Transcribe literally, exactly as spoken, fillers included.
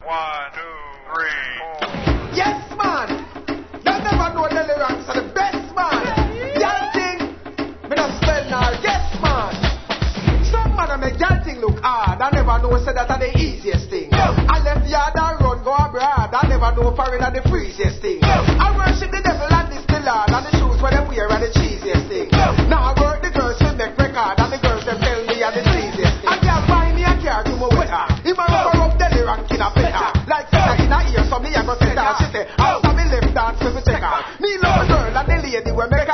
One, two, three, four. Yes, man. You never know the lyrics are the best, man. Y'all think me not spell now? Yes, man. Some man a make y'all think look hard. I never know say that are the easiest thing. I left yard and run go abroad. I never know foreign are the freeziest thing. I worship the devil and this the Lord, and the shoes where them wear are the cheesiest thing. Now I work the girls who make record, and the girls them tell me are the sleaziest thing. I can't buy me a car to my wetter. He man rubber up the rank in a better. Like say in a ear, so me a go set her. She say, after me left dance, me check her. Me love a girl and the lady where me